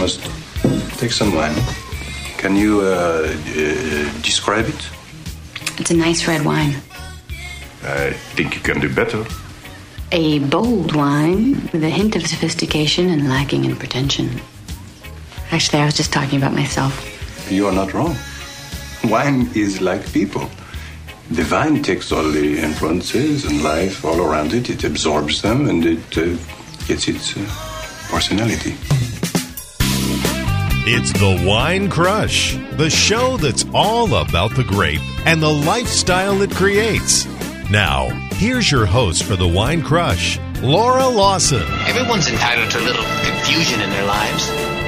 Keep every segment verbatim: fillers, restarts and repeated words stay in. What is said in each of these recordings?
must take some wine. Can you uh, uh, describe it? It's a nice red wine. I think you can do better. A bold wine with a hint of sophistication and lacking in pretension. Actually, I was just talking about myself. You are not wrong. Wine is like people. The vine takes all the influences and life all around it. It absorbs them and it uh, gets its uh, personality. It's the Wine Crush, the show that's all about the grape and the lifestyle it creates. Now, here's your host for the Wine Crush, Laura Lawson. Everyone's entitled to a little confusion in their lives.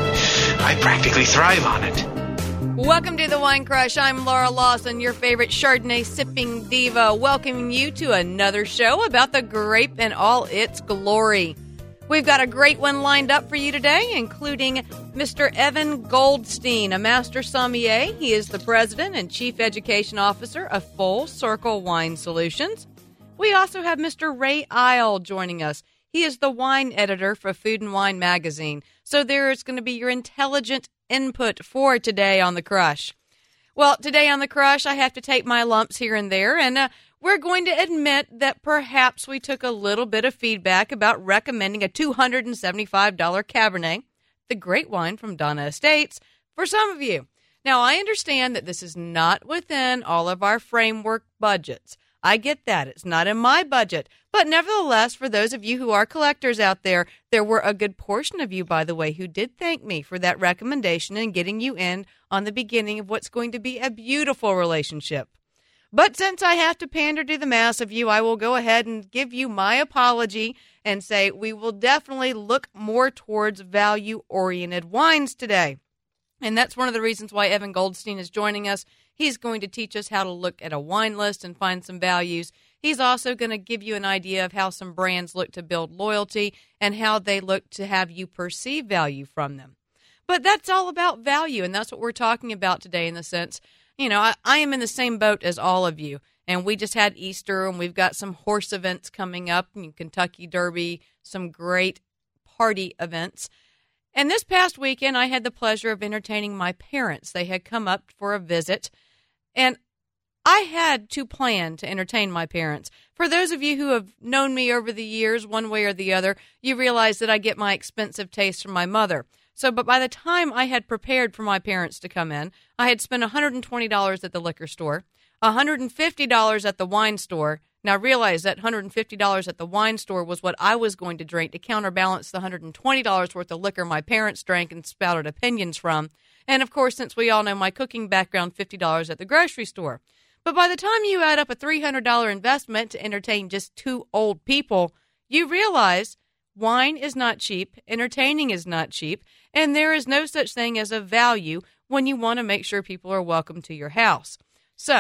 I practically thrive on it. Welcome to the Wine Crush. I'm Laura Lawson, your favorite Chardonnay sipping diva, welcoming you to another show about the grape in all its glory. We've got a great one lined up for you today, including Mister Evan Goldstein, a master sommelier. He is the president and chief education officer of Full Circle Wine Solutions. We also have Mister Ray Isle joining us. He is the wine editor for Food and Wine magazine. So there is going to be your intelligent input for today on The Crush. Well, today on The Crush, I have to take my lumps here and there, and uh, we're going to admit that perhaps we took a little bit of feedback about recommending a two hundred seventy-five dollars Cabernet, the great wine from Donna Estates, for some of you. Now, I understand that this is not within all of our framework budgets. I get that. It's not in my budget. But nevertheless, for those of you who are collectors out there, there were a good portion of you, by the way, who did thank me for that recommendation and getting you in on the beginning of what's going to be a beautiful relationship. But since I have to pander to the mass of you, I will go ahead and give you my apology and say we will definitely look more towards value-oriented wines today. And that's one of the reasons why Evan Goldstein is joining us. He's going to teach us how to look at a wine list and find some values. He's also going to give you an idea of how some brands look to build loyalty and how they look to have you perceive value from them. But that's all about value, and that's what we're talking about today in the sense, you know, I, I am in the same boat as all of you, and we just had Easter, and we've got some horse events coming up, Kentucky Derby, some great party events. And this past weekend, I had the pleasure of entertaining my parents. They had come up for a visit, and I had to plan to entertain my parents. For those of you who have known me over the years, one way or the other, you realize that I get my expensive taste from my mother. So, but by the time I had prepared for my parents to come in, I had spent one hundred twenty dollars at the liquor store, one hundred fifty dollars at the wine store. Now, realize that one hundred fifty dollars at the wine store was what I was going to drink to counterbalance the one hundred twenty dollars worth of liquor my parents drank and spouted opinions from. And, of course, since we all know my cooking background, fifty dollars at the grocery store. But by the time you add up a three hundred dollars investment to entertain just two old people, you realize wine is not cheap, entertaining is not cheap, and there is no such thing as a value when you want to make sure people are welcome to your house. So,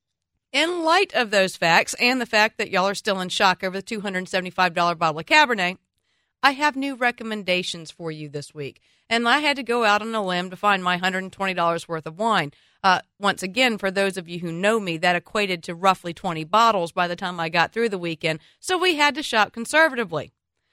in light of those facts and the fact that y'all are still in shock over the two hundred seventy-five dollars bottle of Cabernet, I have new recommendations for you this week. And I had to go out on a limb to find my one hundred twenty dollars worth of wine. Uh, once again, for those of you who know me, that equated to roughly twenty bottles by the time I got through the weekend. So we had to shop conservatively.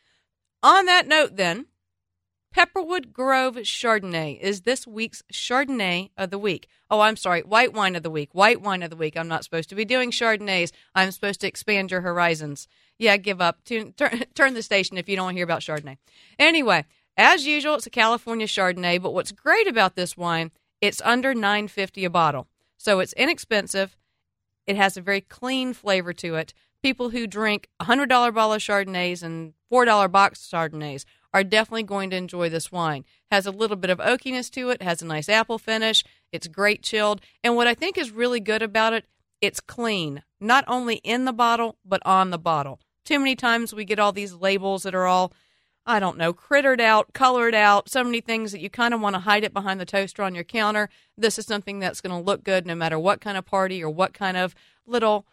On that note, then, Pepperwood Grove Chardonnay is this week's Chardonnay of the week. Oh, I'm sorry, white wine of the week. White wine of the week. I'm not supposed to be doing Chardonnays. I'm supposed to expand your horizons. Yeah, give up. Turn, turn, turn the station if you don't want to hear about Chardonnay. Anyway, as usual, it's a California Chardonnay, but what's great about this wine, it's under nine dollars and fifty cents a bottle. So it's inexpensive. It has a very clean flavor to it. People who drink one hundred dollars bottle of Chardonnays and four dollars box Chardonnays are definitely going to enjoy this wine. Has a little bit of oakiness to it, has a nice apple finish, it's great chilled, and what I think is really good about it, it's clean, not only in the bottle, but on the bottle. Too many times we get all these labels that are all, I don't know, crittered out, colored out, so many things that you kind of want to hide it behind the toaster on your counter. This is something that's going to look good no matter what kind of party or what kind of little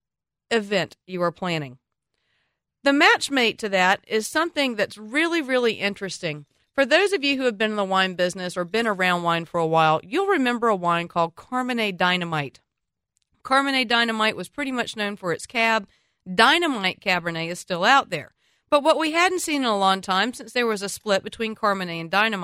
event you are planning. The matchmate to that is something that's really, really interesting. For those of you who have been in the wine business or been around wine for a while, you'll remember a wine called Carmenet Dynamite. Carmenet Dynamite was pretty much known for its cab. Dynamite Cabernet is still out there. But what we hadn't seen in a long time, since there was a split between Carmenet and Dynamite,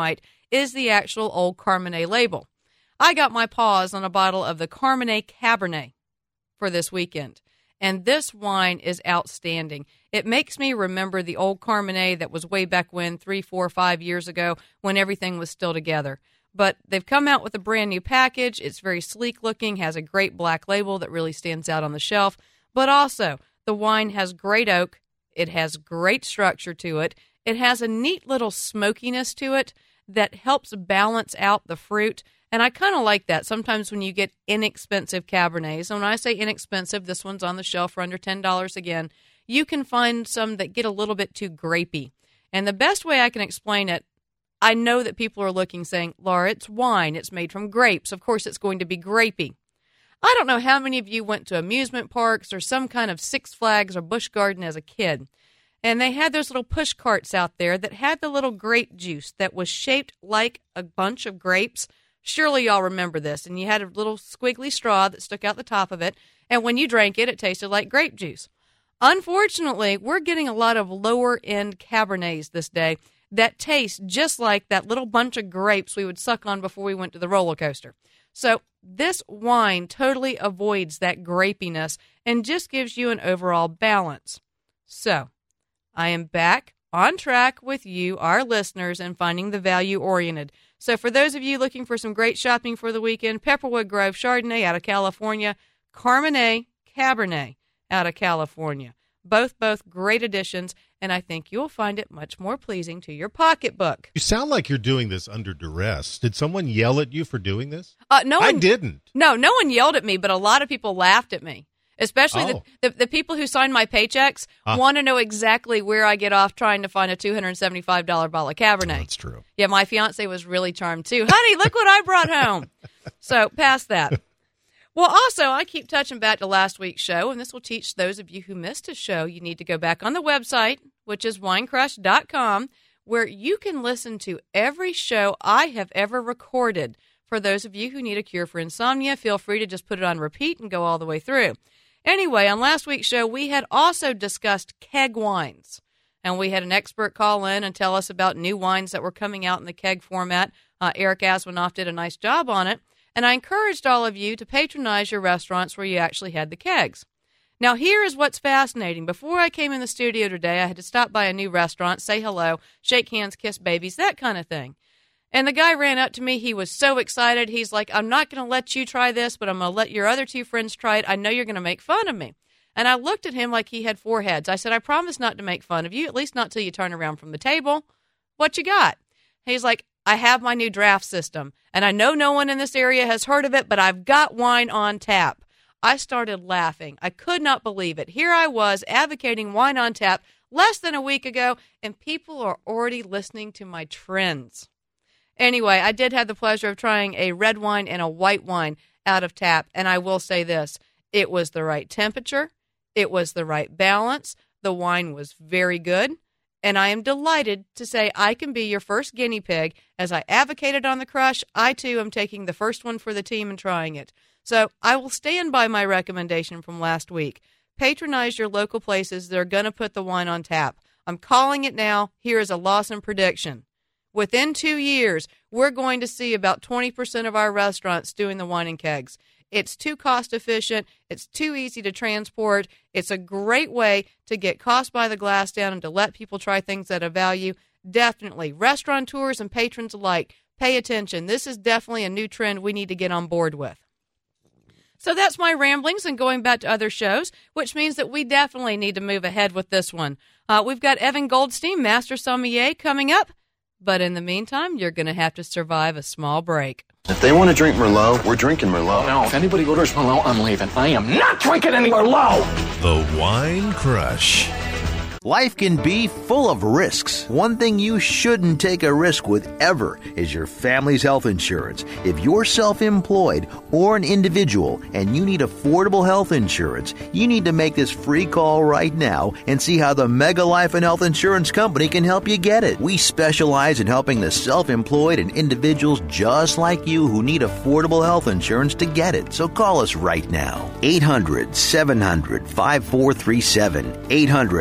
is the actual Old Carmenet label. I got my paws on a bottle of the Carmenet Cabernet for this weekend, and this wine is outstanding. It makes me remember the Old Carmenet that was way back when, three, four, five years ago, when everything was still together. But they've come out with a brand new package. It's very sleek looking, has a great black label that really stands out on the shelf. But also, the wine has great oak. It has great structure to it. It has a neat little smokiness to it that helps balance out the fruit. And I kind of like that. Sometimes when you get inexpensive Cabernets, and when I say inexpensive, this one's on the shelf for under ten dollars again, you can find some that get a little bit too grapey. And the best way I can explain it, I know that people are looking saying, Laura, it's wine. It's made from grapes. Of course, it's going to be grapey. I don't know how many of you went to amusement parks or some kind of Six Flags or Busch Garden as a kid. And they had those little push carts out there that had the little grape juice that was shaped like a bunch of grapes. Surely y'all remember this. And you had a little squiggly straw that stuck out the top of it. And when you drank it, it tasted like grape juice. Unfortunately, we're getting a lot of lower-end Cabernets this day that taste just like that little bunch of grapes we would suck on before we went to the roller coaster. So this wine totally avoids that grapiness and just gives you an overall balance. So I am back on track with you, our listeners, and finding the value-oriented. So for those of you looking for some great shopping for the weekend, Pepperwood Grove Chardonnay out of California, Carmenet Cabernet out of California. Both, both great additions, and I think you'll find it much more pleasing to your pocketbook. You sound like you're doing this under duress. Did someone yell at you for doing this? Uh, no, one, I didn't. No, no one yelled at me, but a lot of people laughed at me. Especially oh. the, the the people who sign my paychecks uh, want to know exactly where I get off trying to find a two hundred seventy-five dollars bottle of Cabernet. That's true. Yeah, my fiance was really charmed too. Honey, look what I brought home. So past that. Well, also, I keep touching back to last week's show, and this will teach those of you who missed a show. You need to go back on the website, which is wine crush dot com, where you can listen to every show I have ever recorded. For those of you who need a cure for insomnia, feel free to just put it on repeat and go all the way through. Anyway, on last week's show, we had also discussed keg wines, and we had an expert call in and tell us about new wines that were coming out in the keg format. Uh, Eric Aswanoff did a nice job on it. And I encouraged all of you to patronize your restaurants where you actually had the kegs. Now, here is what's fascinating. Before I came in the studio today, I had to stop by a new restaurant, say hello, shake hands, kiss babies, that kind of thing. And the guy ran up to me. He was so excited. He's like, I'm not going to let you try this, but I'm going to let your other two friends try it. I know you're going to make fun of me. And I looked at him like he had four heads. I said, I promise not to make fun of you, at least not till you turn around from the table. What you got? He's like, I have my new draft system, and I know no one in this area has heard of it, but I've got wine on tap. I started laughing. I could not believe it. Here I was advocating wine on tap less than a week ago, and people are already listening to my trends. Anyway, I did have the pleasure of trying a red wine and a white wine out of tap, and I will say this. It was the right temperature. It was the right balance. The wine was very good. And I am delighted to say I can be your first guinea pig. As I advocated on the Crush, I too am taking the first one for the team and trying it. So I will stand by my recommendation from last week. Patronize your local places that are going to put the wine on tap. I'm calling it now. Here is a Lawson prediction. Within two years, we're going to see about twenty percent of our restaurants doing the wine and kegs. It's too cost efficient. It's too easy to transport. It's a great way to get cost by the glass down and to let people try things at a value. Definitely. Restaurateurs and patrons alike, pay attention. This is definitely a new trend we need to get on board with. So that's my ramblings and going back to other shows, which means that we definitely need to move ahead with this one. Uh, we've got Evan Goldstein, Master Sommelier, coming up. But in the meantime, you're going to have to survive a small break. If they want to drink Merlot, we're drinking Merlot. No, if anybody orders Merlot, I'm leaving. I am not drinking any Merlot! The Wine Crush. Life can be full of risks. One thing you shouldn't take a risk with ever is your family's health insurance. If you're self-employed or an individual and you need affordable health insurance, you need to make this free call right now and see how the Mega Life and Health Insurance Company can help you get it. We specialize in helping the self-employed and individuals just like you who need affordable health insurance to get it. So call us right now. eight hundred, seven hundred, five four three seven. eight hundred, seven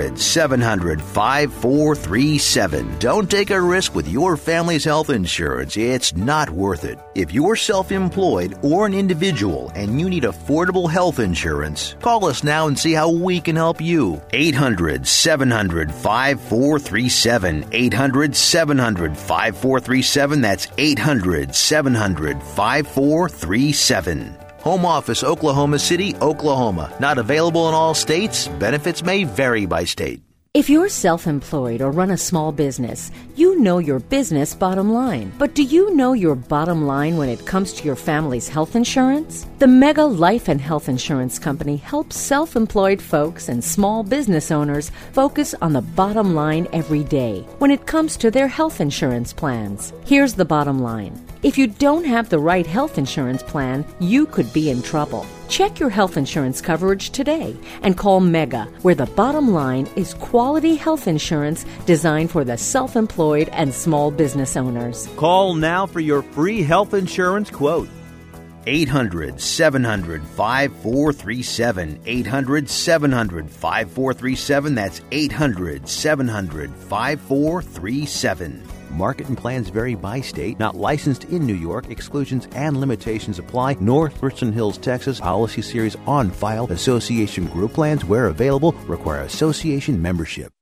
seven hundred, five four three seven. Don't take a risk with your family's health insurance. It's not worth it. If you're self-employed or an individual and you need affordable health insurance, call us now and see how we can help you. eight hundred, seven hundred, five four three seven. eight hundred, seven hundred, five four three seven. That's eight hundred, seven hundred, five four three seven. Home office, Oklahoma City, Oklahoma. Not available in all states. Benefits may vary by state. If you're self-employed or run a small business, you know your business bottom line. But do you know your bottom line when it comes to your family's health insurance? The Mega Life and Health Insurance Company helps self-employed folks and small business owners focus on the bottom line every day when it comes to their health insurance plans. Here's the bottom line. If you don't have the right health insurance plan, you could be in trouble. Check your health insurance coverage today and call Mega, where the bottom line is quality health insurance designed for the self-employed and small business owners. Call now for your free health insurance quote. eight hundred, seven hundred, five four three seven. eight hundred, seven hundred, five four three seven. That's eight hundred, seven hundred, five four three seven. Market and plans vary by state. Not licensed in New York. Exclusions and limitations apply. North Richland Hills, Texas. Policy series on file. Association group plans, where available, require association membership.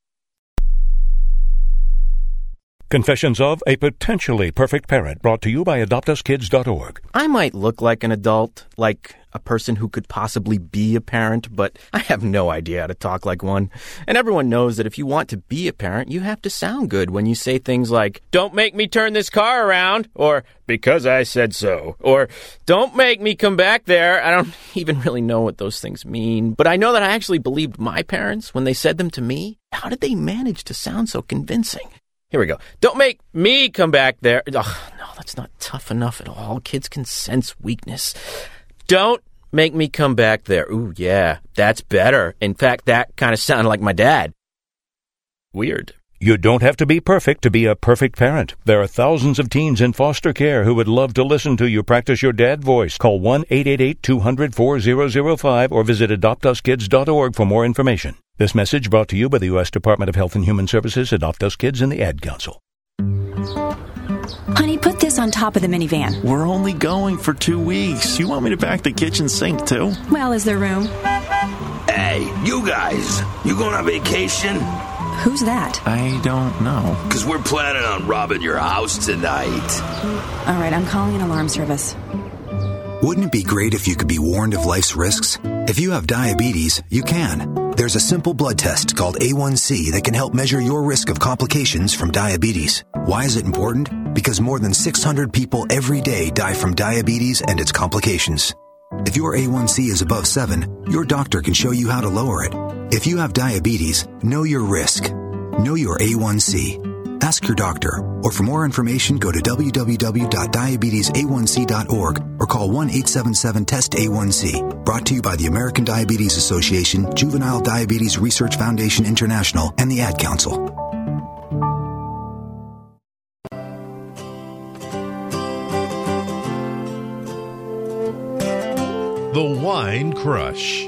Confessions of a Potentially Perfect Parent, brought to you by adopt us kids dot org. I might look like an adult, like a person who could possibly be a parent, but I have no idea how to talk like one. And everyone knows that if you want to be a parent, you have to sound good when you say things like, "Don't make me turn this car around," or "Because I said so," or "Don't make me come back there." I don't even really know what those things mean, but I know that I actually believed my parents when they said them to me. How did they manage to sound so convincing? Here we go. "Don't make me come back there." Ugh, no, that's not tough enough at all. Kids can sense weakness. "Don't make me come back there." Ooh, yeah, that's better. In fact, that kind of sounded like my dad. Weird. You don't have to be perfect to be a perfect parent. There are thousands of teens in foster care who would love to listen to you practice your dad voice. Call one eight eight eight, two hundred, four thousand five or visit adopt us kids dot org for more information. This message brought to you by the U S Department of Health and Human Services, Adopt Us Kids, and the Ad Council. Honey, put this on top of the minivan. We're only going for two weeks. You want me to pack the kitchen sink, too? Well, is there room? Hey, you guys, you going on vacation? Who's that? I don't know. Because we're planning on robbing your house tonight. All right, I'm calling an alarm service. Wouldn't it be great if you could be warned of life's risks? If you have diabetes, you can. There's a simple blood test called A one C that can help measure your risk of complications from diabetes. Why is it important? Because more than six hundred people every day die from diabetes and its complications. If your A one C is above seven, your doctor can show you how to lower it. If you have diabetes, know your risk. Know your A one C. Ask your doctor, or for more information, go to w w w dot diabetes a one c dot org or call one eight seven seven test A one C. Brought to you by the American Diabetes Association, Juvenile Diabetes Research Foundation International, and the Ad Council. The Wine Crush.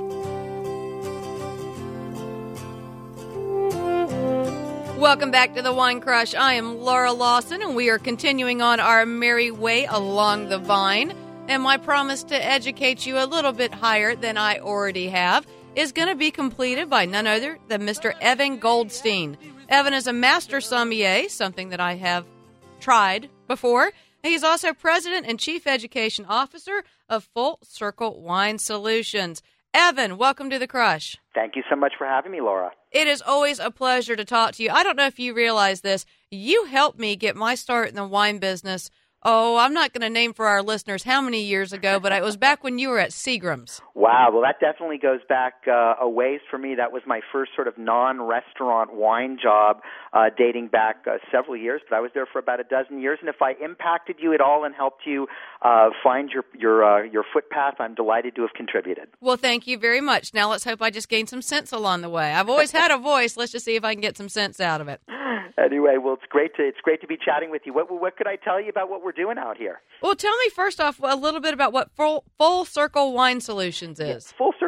Welcome back to the Wine Crush. I am Laura Lawson, and we are continuing on our merry way along the vine. And my promise to educate you a little bit higher than I already have is going to be completed by none other than Mister Evan Goldstein. Evan is a master sommelier, something that I have tried before. He's also president and chief education officer of Full Circle Wine Solutions. Evan, welcome to the Crush. Thank you so much for having me, Laura. It is always a pleasure to talk to you. I don't know if you realize this. You helped me get my start in the wine business. Oh, I'm not going to name for our listeners how many years ago, but it was back when you were at Seagram's. Wow, well, that definitely goes back uh, a ways for me. That was my first sort of non-restaurant wine job uh, dating back uh, several years, but I was there for about a dozen years. And if I impacted you at all and helped you uh, find your your uh, your footpath, I'm delighted to have contributed. Well, thank you very much. Now let's hope I just gain some sense along the way. I've always had a voice. Let's just see if I can get some sense out of it. Anyway, well, it's great to it's great to be chatting with you. What what could I tell you about what we're doing out here? Well, tell me first off a little bit about what Full, Full Circle Wine Solutions is. Yeah, Full Circle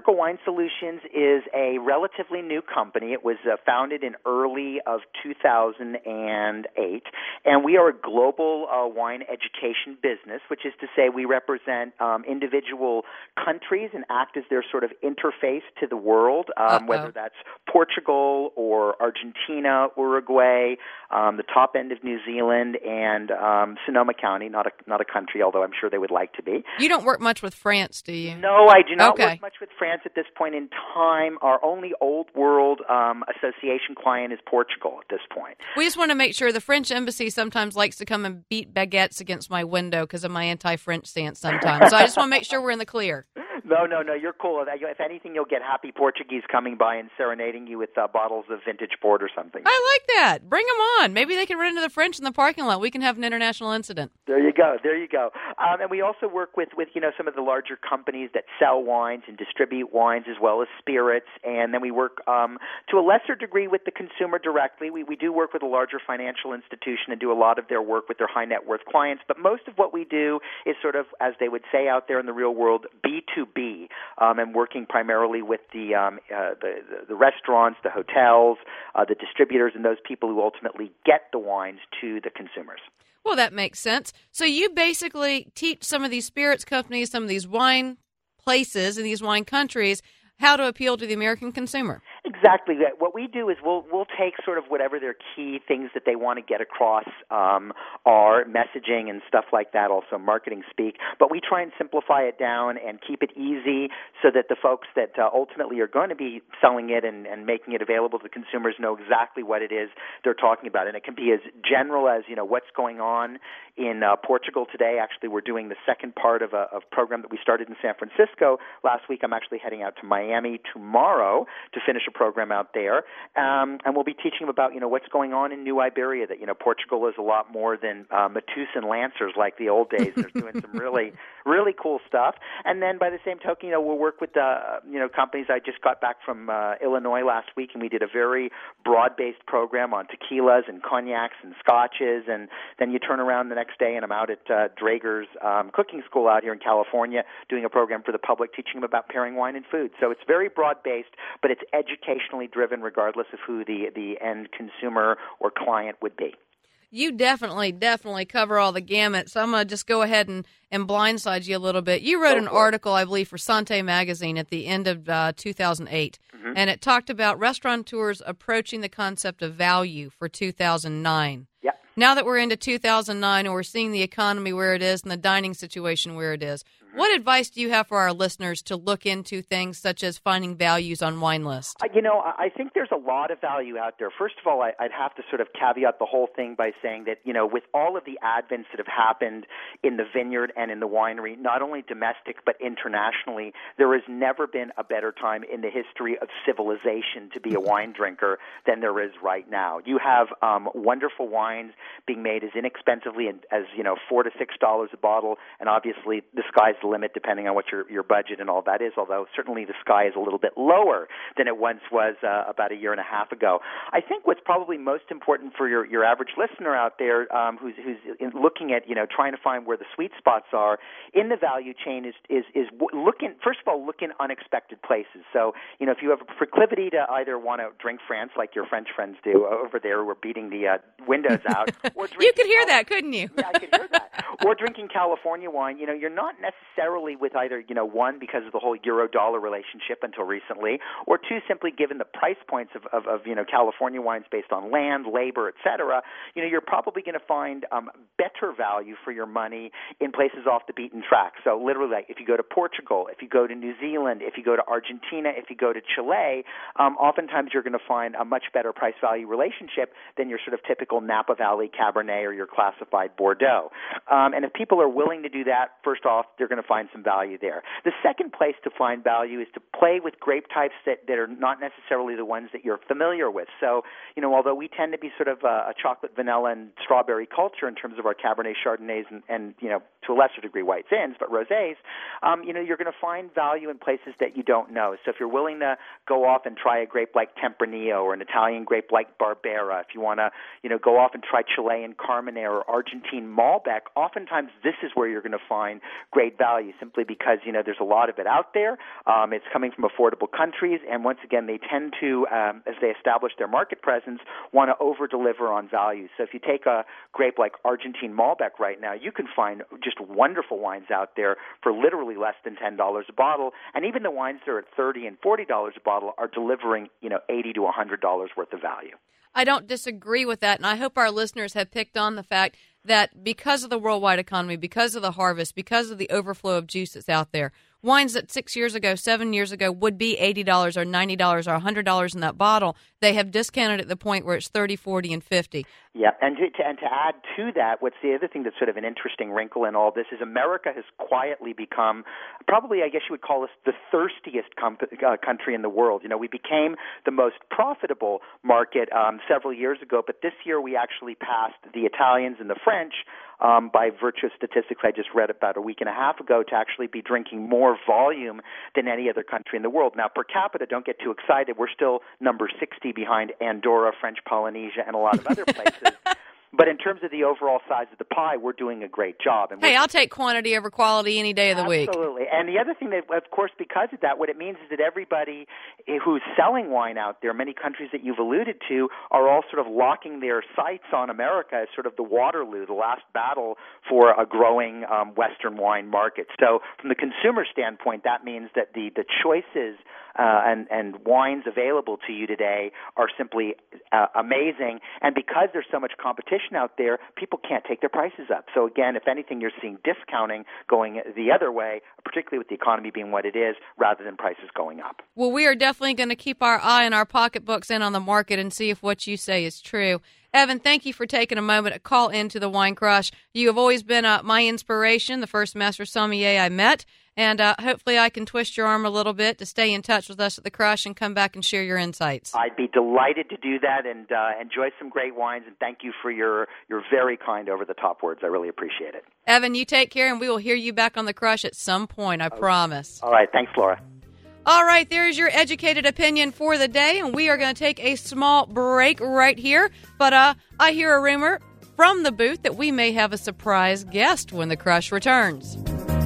Circle Wine Solutions is a relatively new company. It was uh, founded in early of two thousand eight, and we are a global uh, wine education business, which is to say we represent um, individual countries and act as their sort of interface to the world, um, whether that's Portugal or Argentina, Uruguay, um, the top end of New Zealand, and um, Sonoma County, not a not a country, although I'm sure they would like to be. You don't work much with France, do you? No, I do not okay. work much with France at this point in time. Our only old world um, association client is Portugal at this point. We just want to make sure the French embassy sometimes likes to come and beat baguettes against my window because of my anti-French stance sometimes. So I just want to make sure we're in the clear. No, no, no, you're cool. If anything, you'll get happy Portuguese coming by and serenading you with uh, bottles of vintage port or something. I like that. Bring them on. Maybe they can run into the French in the parking lot. We can have an international incident. There you go. There you go. Um, and we also work with, with, you know, some of the larger companies that sell wines and distribute wines as well as spirits. And then we work um, to a lesser degree with the consumer directly. We, we do work with a larger financial institution and do a lot of their work with their high net worth clients. But most of what we do is sort of, as they would say out there in the real world, B two B. Um, and working primarily with the, um, uh, the, the the restaurants, the hotels, uh, the distributors, and those people who ultimately get the wines to the consumers. Well, that makes sense. So you basically teach some of these spirits companies, some of these wine places in these wine countries, how to appeal to the American consumer. Exactly. What we do is we'll we'll take sort of whatever their key things that they want to get across um, are, messaging and stuff like that, also marketing speak, but we try and simplify it down and keep it easy so that the folks that uh, ultimately are going to be selling it and, and making it available to consumers know exactly what it is they're talking about. And it can be as general as, you know, what's going on in uh, Portugal today. Actually, we're doing the second part of a of program that we started in San Francisco last week. I'm actually heading out to Miami tomorrow to finish a program out there, um, and we'll be teaching them about, you know, what's going on in New Iberia, that, you know, Portugal is a lot more than uh, Matusan Lancers like the old days. They're doing some really, really cool stuff. And then by the same token, you know, we'll work with, uh, you know, companies. I just got back from uh, Illinois last week, and we did a very broad-based program on tequilas and cognacs and scotches, and then you turn around the next day and I'm out at uh, Draeger's um, cooking school out here in California doing a program for the public, teaching them about pairing wine and food. So it's very broad-based, but it's educationally driven regardless of who the, the end consumer or client would be. You definitely, definitely cover all the gamut. So I'm going to just go ahead and, and blindside you a little bit. You wrote an article, I believe, for Sante Magazine at the end of uh, two thousand eight, mm-hmm. and it talked about restaurateurs approaching the concept of value for two thousand nine. Yep. Now that we're into two thousand nine and we're seeing the economy where it is and the dining situation where it is, what advice do you have for our listeners to look into things such as finding values on wine lists? Uh, you know, I think there's a lot of value out there. First of all, I, I'd have to sort of caveat the whole thing by saying that, you know, with all of the advents that have happened in the vineyard and in the winery, not only domestic but internationally, there has never been a better time in the history of civilization to be a wine drinker than there is right now. You have um, wonderful wines being made as inexpensively as, you know, four to six dollars a bottle, and obviously the sky's the limit depending on what your, your budget and all that is, although certainly the sky is a little bit lower than it once was uh, about a year and a half ago. I think what's probably most important for your, your average listener out there um, who's, who's looking at, you know, trying to find where the sweet spots are in the value chain is, is, is looking, first of all, look in unexpected places. So, you know, if you have a proclivity to either want to drink France like your French friends do over there who are beating the uh, windows out. Or you could hear that, couldn't you? Yeah, I could hear that. Or drinking California wine, you know, you're not necessarily with either, you know, one, because of the whole euro-dollar relationship until recently, or two, simply given the price points of, of, of you know, California wines based on land, labor, et cetera, you know, you're probably going to find um, better value for your money in places off the beaten track. So literally, like, if you go to Portugal, if you go to New Zealand, if you go to Argentina, if you go to Chile, um, oftentimes you're going to find a much better price-value relationship than your sort of typical Napa Valley Cabernet or your classified Bordeaux. Um, and if people are willing to do that, first off, they're going to find some value there. The second place to find value is to play with grape types that, that are not necessarily the ones that you're familiar with. So, you know, although we tend to be sort of a, a chocolate, vanilla, and strawberry culture in terms of our Cabernet Chardonnays and, and you know, to a lesser degree white Zins, but rosés, um, you know, you're going to find value in places that you don't know. So if you're willing to go off and try a grape like Tempranillo or an Italian grape like Barbera, if you want to, you know, go off and try Chilean Carmenere or Argentine Malbec, oftentimes this is where you're going to find great value simply because, you know, there's a lot of it out there. Um, it's coming from affordable countries, and once again, they tend to, um, as they establish their market presence, want to over-deliver on value. So if you take a grape like Argentine Malbec right now, you can find just wonderful wines out there for literally less than ten dollars a bottle, and even the wines that are at thirty dollars and forty dollars a bottle are delivering, you know, eighty to one hundred dollars worth of value. I don't disagree with that, and I hope our listeners have picked on the fact that because of the worldwide economy, because of the harvest, because of the overflow of juice that's out there, wines that six years ago, seven years ago would be eighty dollars or ninety dollars or one hundred dollars in that bottle, they have discounted at the point where it's thirty, forty, and fifty. Yeah, and to, to, and to add to that, what's the other thing that's sort of an interesting wrinkle in all this is America has quietly become probably, I guess you would call us, the thirstiest com- uh, country in the world. You know, we became the most profitable market um, several years ago, but this year we actually passed the Italians and the French um, by virtue of statistics I just read about a week and a half ago to actually be drinking more volume than any other country in the world. Now, per capita, don't get too excited. We're still number sixty behind Andorra, French Polynesia, and a lot of other places. But in terms of the overall size of the pie, we're doing a great job. And hey, I'll take quantity over quality any day of the absolutely. week. Absolutely. And the other thing that, of course, because of that, what it means is that everybody who's selling wine out there, many countries that you've alluded to, are all sort of locking their sights on America as sort of the Waterloo, the last battle for a growing um, Western wine market. So from the consumer standpoint, that means that the, the choices Uh, and, and wines available to you today are simply uh, amazing. And because there's so much competition out there, people can't take their prices up. So again, if anything, you're seeing discounting going the other way, particularly with the economy being what it is, rather than prices going up. Well, we are definitely going to keep our eye and our pocketbooks in on the market and see if what you say is true. Evan, thank you for taking a moment to call into the Wine Crush. You have always been uh, my inspiration, the first master sommelier I met, and uh, hopefully I can twist your arm a little bit to stay in touch with us at the Crush and come back and share your insights. I'd be delighted to do that and uh, enjoy some great wines, and thank you for your, your very kind over-the-top words. I really appreciate it. Evan, you take care, and we will hear you back on the Crush at some point, I okay. promise. All right. Thanks, Laura. All right, there's your educated opinion for the day, and we are going to take a small break right here. But uh, I hear a rumor from the booth that we may have a surprise guest when the Crush returns.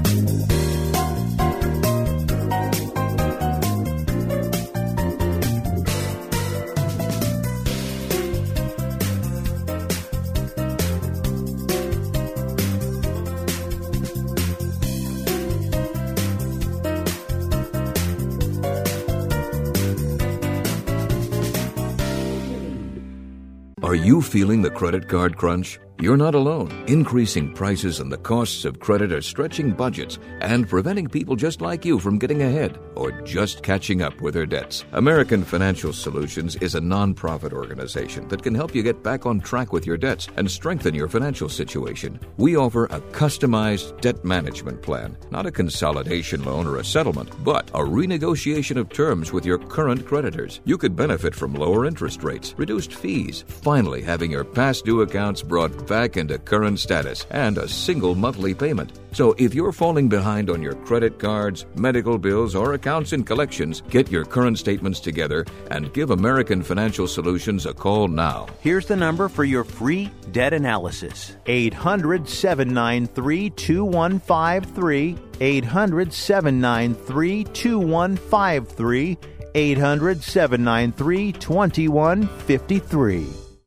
Are you feeling the credit card crunch? You're not alone. Increasing prices and the costs of credit are stretching budgets and preventing people just like you from getting ahead or just catching up with their debts. American Financial Solutions is a nonprofit organization that can help you get back on track with your debts and strengthen your financial situation. We offer a customized debt management plan, not a consolidation loan or a settlement, but a renegotiation of terms with your current creditors. You could benefit from lower interest rates, reduced fees, finally having your past due accounts brought back into current status, and a single monthly payment. So if you're falling behind on your credit cards, medical bills, or accounts and collections, get your current statements together and give American Financial Solutions a call now. Here's the number for your free debt analysis. eight hundred, seven nine three, two one five three. eight hundred, seven nine three, two one five three. eight hundred, seven nine three, two one five three.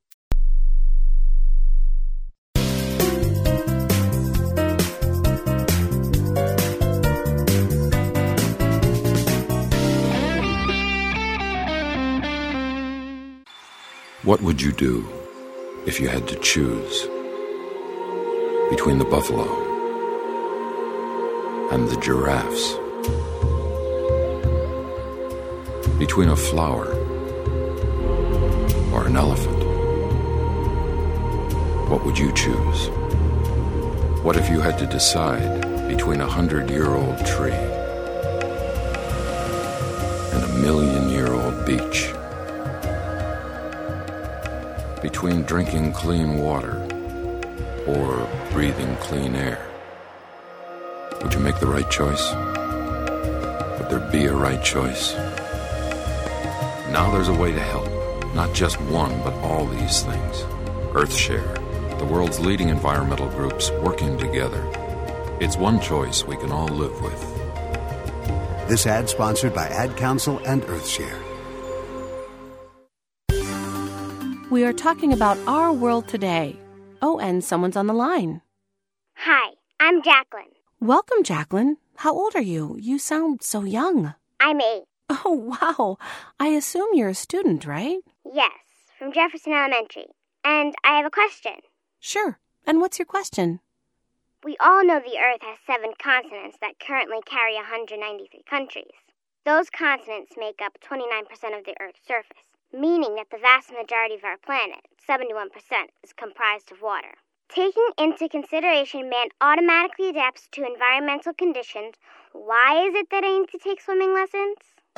What would you do if you had to choose between the buffalo and the giraffes? Between a flower or an elephant? What would you choose? What if you had to decide between a hundred-year-old tree and a million-year-old beach? Between drinking clean water or breathing clean air? Would you make the right choice? Would there be a right choice? Now there's a way to help. Not just one, but all these things. EarthShare, the world's leading environmental groups working together. It's one choice we can all live with. This ad sponsored by Ad Council and Earthshare. We are talking about our world today. Oh, and someone's on the line. Hi, I'm Jacqueline. Welcome, Jacqueline. How old are you? You sound so young. I'm eight. Oh, wow. I assume you're a student, right? Yes, from Jefferson Elementary. And I have a question. Sure. And what's your question? We all know the Earth has seven continents that currently carry one hundred ninety-three countries. Those continents make up twenty-nine percent of the Earth's surface, meaning that the vast majority of our planet, seventy-one percent, is comprised of water. Taking into consideration man automatically adapts to environmental conditions, why is it that I need to take swimming lessons?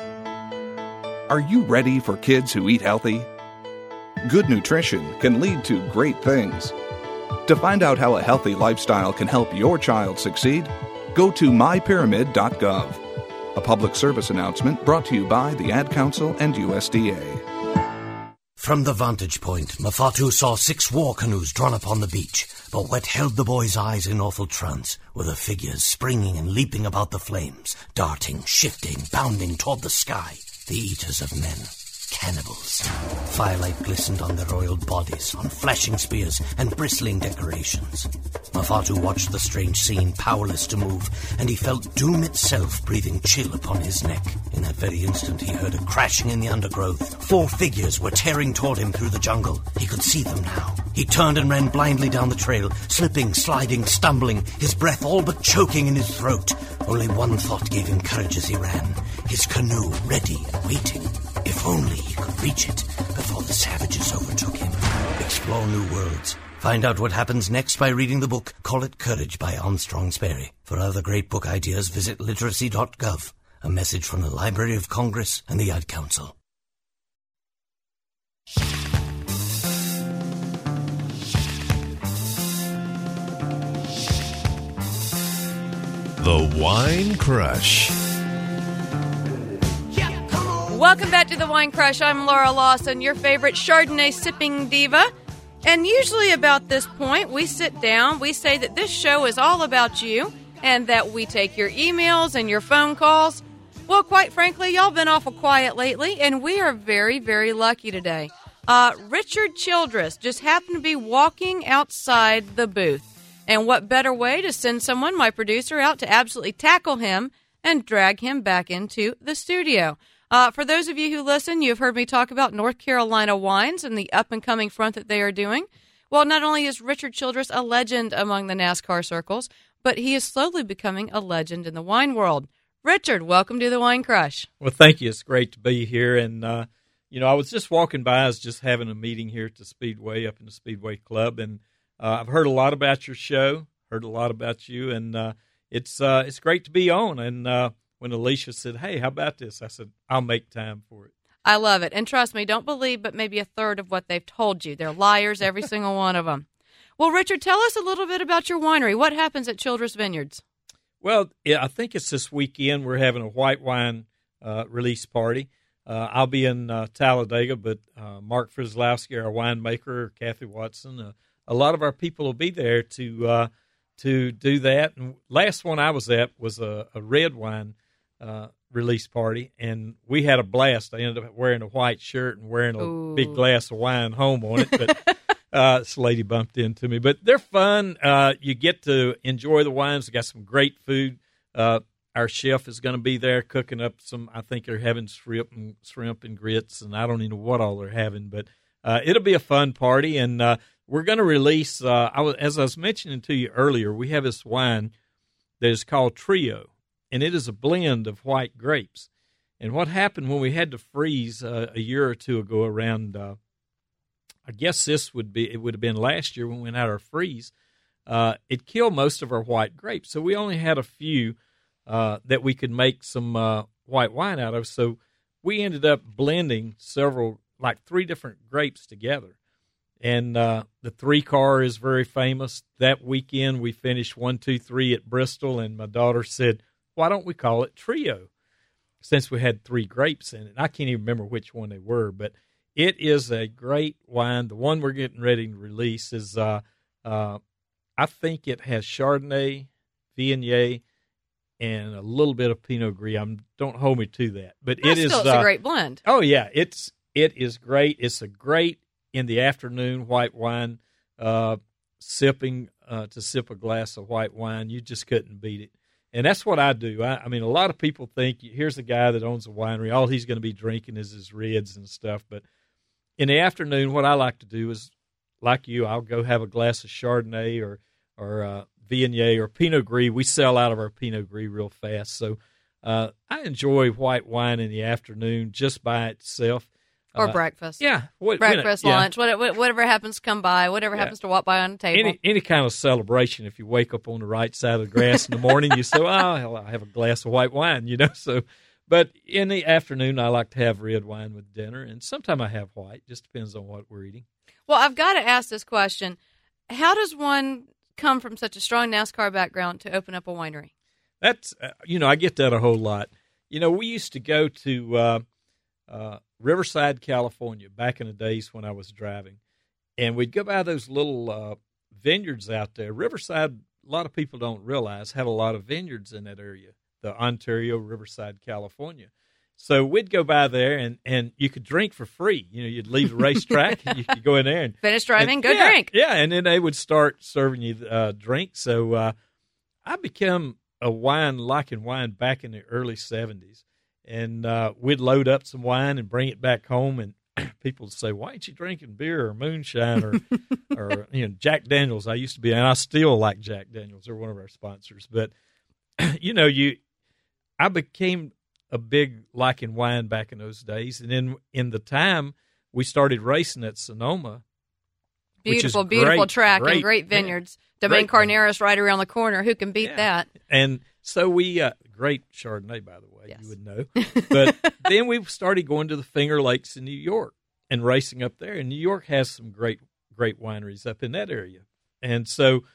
Are you ready for kids who eat healthy? Good nutrition can lead to great things. To find out how a healthy lifestyle can help your child succeed, go to my pyramid dot gov. A public service announcement brought to you by the Ad Council and U S D A. From the vantage point, Mafatu saw six war canoes drawn upon the beach, but what held the boy's eyes in awful trance were the figures springing and leaping about the flames, darting, shifting, bounding toward the sky, the eaters of men. Cannibals. Firelight glistened on their oiled bodies, on flashing spears and bristling decorations. Mafatu watched the strange scene, powerless to move, and he felt doom itself breathing chill upon his neck. In that very instant, he heard a crashing in the undergrowth. Four figures were tearing toward him through the jungle. He could see them now. He turned and ran blindly down the trail, slipping, sliding, stumbling, his breath all but choking in his throat. Only one thought gave him courage as he ran. His canoe ready and waiting. If only he could reach it before the savages overtook him. Explore new worlds. Find out what happens next by reading the book Call It Courage by Armstrong Sperry. For other great book ideas, visit literacy dot gov. A message from the Library of Congress and the Ad Council. The Wine Crush. Welcome back to the Wine Crush. I'm Laura Lawson, your favorite Chardonnay sipping diva. And usually about this point, we sit down, we say that this show is all about you, and that we take your emails and your phone calls. Well, quite frankly, y'all been awful quiet lately, and we are very, very lucky today. Uh, Richard Childress just happened to be walking outside the booth. And what better way to send someone, my producer, out to absolutely tackle him and drag him back into the studio. Uh, for those of you who listen, you've heard me talk about North Carolina wines and the up-and-coming front that they are doing. Well, not only is Richard Childress a legend among the NASCAR circles, but he is slowly becoming a legend in the wine world. Richard, welcome to the Wine Crush. Well, thank you. It's great to be here. And, uh, you know, I was just walking by. I was just having a meeting here at the Speedway, up in the Speedway Club, and uh, I've heard a lot about your show, heard a lot about you, and uh, it's uh, it's great to be on. And uh when Alicia said, hey, how about this? I said, I'll make time for it. I love it. And trust me, don't believe but maybe a third of what they've told you. They're liars, every single one of them. Well, Richard, tell us a little bit about your winery. What happens at Childress Vineyards? Well, yeah, I think it's this weekend. We're having a white wine uh, release party. Uh, I'll be in uh, Talladega, but uh, Mark Frislowski, our winemaker, Kathy Watson, uh, a lot of our people will be there to uh, to do that. And last one I was at was a, a red wine Uh, release party, and we had a blast. I ended up wearing a white shirt and wearing a Ooh. big glass of wine home on it, but uh, this lady bumped into me. But they're fun. Uh, you get to enjoy the wines. They got some great food. Uh, our chef is going to be there cooking up some, I think they're having shrimp and, shrimp and grits, and I don't even know what all they're having, but uh, it'll be a fun party, and uh, we're going to release, uh, I was, as I was mentioning to you earlier, we have this wine that is called Trio. And it is a blend of white grapes. And what happened when we had to freeze uh, a year or two ago around, uh, I guess this would be, it would have been last year when we went out our freeze, uh, it killed most of our white grapes. So we only had a few uh, that we could make some uh, white wine out of. So we ended up blending several, like three different grapes together. And uh, the three car is very famous. That weekend we finished one, two, three at Bristol, and my daughter said, why don't we call it Trio, since we had three grapes in it? I can't even remember which one they were, but it is a great wine. The one we're getting ready to release is, uh, uh, I think it has Chardonnay, Viognier, and a little bit of Pinot Gris. I'm don't hold me to that, but That's it is still, uh, it's a great blend. Oh yeah, it's it is great. It's a great in the afternoon white wine. Uh, sipping uh, to sip a glass of white wine, you just couldn't beat it. And that's what I do. I, I mean, a lot of people think here's a guy that owns a winery. All he's going to be drinking is his reds and stuff. But in the afternoon, what I like to do is, like you, I'll go have a glass of Chardonnay or or uh, Viognier or Pinot Gris. We sell out of our Pinot Gris real fast. So uh, I enjoy white wine in the afternoon just by itself. Or uh, breakfast. Yeah. What, breakfast, you know, lunch, yeah. whatever, whatever happens to come by, whatever yeah. happens to walk by on the table. Any, any kind of celebration, if you wake up on the right side of the grass in the morning, you say, oh, hell, I have a glass of white wine, you know. So, but in the afternoon, I like to have red wine with dinner, and sometimes I have white. Just depends on what we're eating. Well, I've got to ask this question. How does one come from such a strong NASCAR background to open up a winery? That's, uh, you know, I get that a whole lot. You know, we used to go to uh, uh, Riverside, California, back in the days when I was driving, and we'd go by those little uh, vineyards out there. Riverside, a lot of people don't realize, had a lot of vineyards in that area, the Ontario, Riverside, California. So we'd go by there, and, and you could drink for free. You know, you'd leave the racetrack, and you could go in there and finish driving, and, go yeah, drink. Yeah, and then they would start serving you uh, drinks. So uh, I became a wine liking wine back in the early seventies, and uh, we'd load up some wine and bring it back home, and people would say, "Why ain't you drinking beer or moonshine or or you know Jack Daniels?" I used to be, and I still like Jack Daniels. They're one of our sponsors, but you know, you I became a big liking wine back in those days. And then in the time we started racing at Sonoma. Beautiful, beautiful great, track great, and great vineyards. Yeah, Domaine great Carneros right around the corner. Who can beat yeah. that? And so we, uh, great Chardonnay, by the way, yes. you would know. But then we started going to the Finger Lakes in New York and racing up there. And New York has some great, great wineries up in that area. And so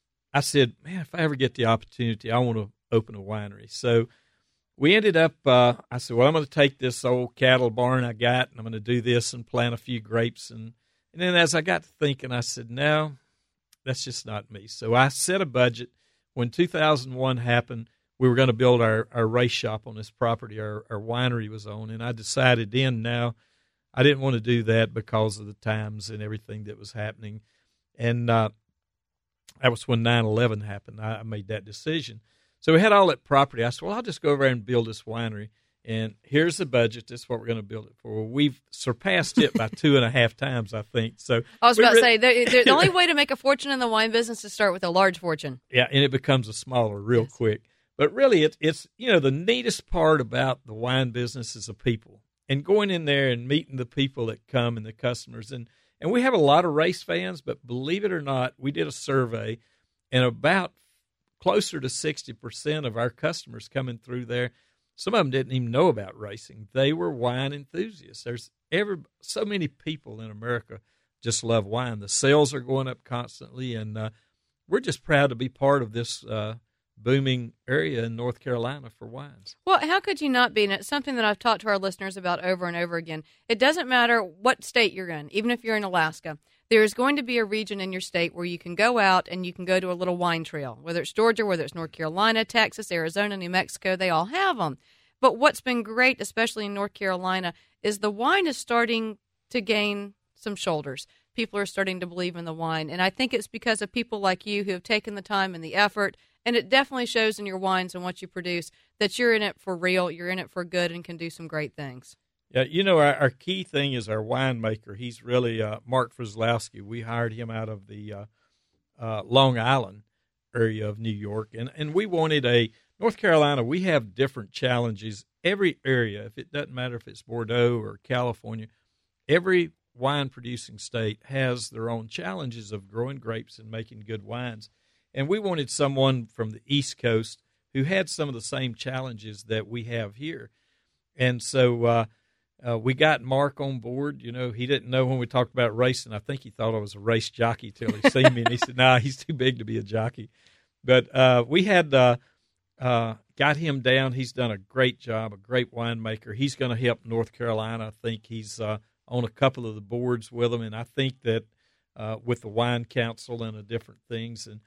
I said, man, if I ever get the opportunity, I want to open a winery. So we ended up, uh, I said, well, I'm going to take this old cattle barn I got, and I'm going to do this and plant a few grapes. And, and then as I got to thinking, I said, no, that's just not me. So I set a budget. When two thousand one happened, we were going to build our, our race shop on this property our, our winery was on. And I decided then now I didn't want to do that because of the times and everything that was happening. And uh, that was when nine eleven happened. I, I made that decision. So we had all that property. I said, well, I'll just go over there and build this winery. And here's the budget. This is what we're going to build it for. Well, we've surpassed it by two and a half times, I think. So I was about re- to say, the, the only way to make a fortune in the wine business is to start with a large fortune. Yeah, and it becomes a smaller real yes. quick. But really, it's, it's, you know, the neatest part about the wine business is the people. And going in there and meeting the people that come and the customers. And, and we have a lot of race fans, but believe it or not, we did a survey, and about closer to sixty percent of our customers coming through there, some of them didn't even know about racing. They were wine enthusiasts. There's every so many people in America just love wine. The sales are going up constantly, and uh, we're just proud to be part of this uh, booming area in North Carolina for wines. Well, how could you not be? And it's something that I've talked to our listeners about over and over again. It doesn't matter what state you're in, even if you're in Alaska. There is going to be a region in your state where you can go out and you can go to a little wine trail, whether it's Georgia, whether it's North Carolina, Texas, Arizona, New Mexico, they all have them. But what's been great, especially in North Carolina, is the wine is starting to gain some shoulders. People are starting to believe in the wine. And I think it's because of people like you who have taken the time and the effort, and it definitely shows in your wines and what you produce, that you're in it for real, you're in it for good, and can do some great things. Yeah, you know, our, our key thing is our winemaker. He's really uh, Mark Frislowski. We hired him out of the uh, uh, Long Island area of New York, and, and we wanted a North Carolina. We have different challenges every area. If it doesn't matter if it's Bordeaux or California, every wine-producing state has their own challenges of growing grapes and making good wines. And we wanted someone from the East Coast who had some of the same challenges that we have here. And so uh, uh, we got Mark on board. You know, he didn't know when we talked about racing. I think he thought I was a race jockey till he seen me. And he said, no, nah, he's too big to be a jockey. But uh, we had uh, uh, got him down. He's done a great job, a great winemaker. He's going to help North Carolina. I think he's uh, on a couple of the boards with them. And I think that uh, with the Wine Council and the different things. And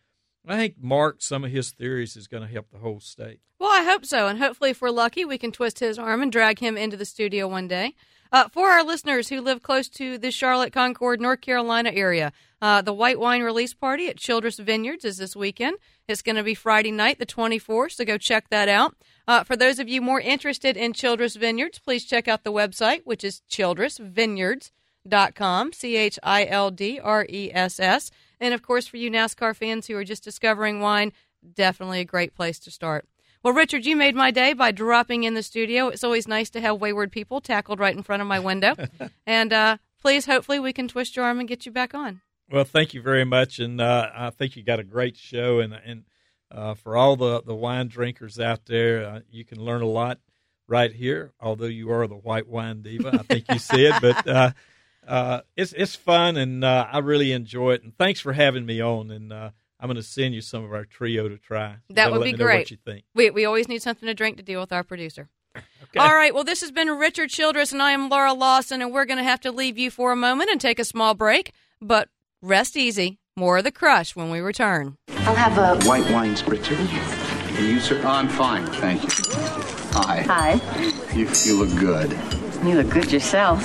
I think Mark, some of his theories is going to help the whole state. Well, I hope so. And hopefully, if we're lucky, we can twist his arm and drag him into the studio one day. Uh, for our listeners who live close to the Charlotte, Concord, North Carolina area, uh, the White Wine Release Party at Childress Vineyards is this weekend. It's going to be Friday night, the twenty-fourth, so go check that out. Uh, for those of you more interested in Childress Vineyards, please check out the website, which is childress vineyards dot com, C H I L D R E S S. And, of course, for you NASCAR fans who are just discovering wine, definitely a great place to start. Well, Richard, you made my day by dropping in the studio. It's always nice to have wayward people tackled right in front of my window. and uh, please, hopefully, we can twist your arm and get you back on. Well, thank you very much. And uh, I think you got a great show. And, and uh, for all the, the wine drinkers out there, uh, you can learn a lot right here, although you are the white wine diva, I think you said. But uh, uh, it's it's fun, and uh, I really enjoy it. And thanks for having me on. And uh, I'm going to send you some of our trio to try. That would let be me know great. What you think? We we always need something to drink to deal with our producer. Okay. All right. Well, this has been Richard Childress, and I am Laura Lawson, and we're going to have to leave you for a moment and take a small break. But rest easy. More of The Crush when we return. I'll have a white wine spritzer. Yes. And you, sir? Oh, I'm fine, thank you. Hi. Hi. You, you look good. You look good yourself.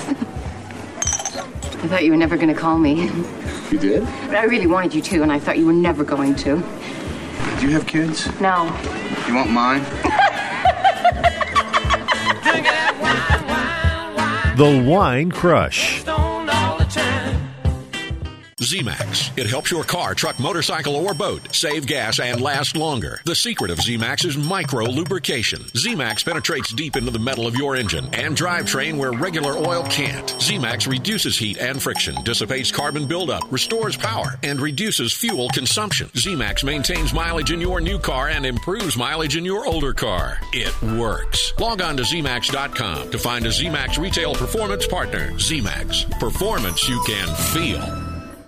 I thought you were never going to call me. You did? But I really wanted you to, and I thought you were never going to. Do you have kids? No. You want mine? The Wine Crush. Z-Max. It helps your car, truck, motorcycle, or boat save gas and last longer. The secret of Z-Max is micro-lubrication. Z-Max penetrates deep into the metal of your engine and drivetrain where regular oil can't. Z-Max reduces heat and friction, dissipates carbon buildup, restores power, and reduces fuel consumption. Z-Max maintains mileage in your new car and improves mileage in your older car. It works. Log on to Z max dot com to find a Z-Max retail performance partner. Z-Max. Performance you can feel.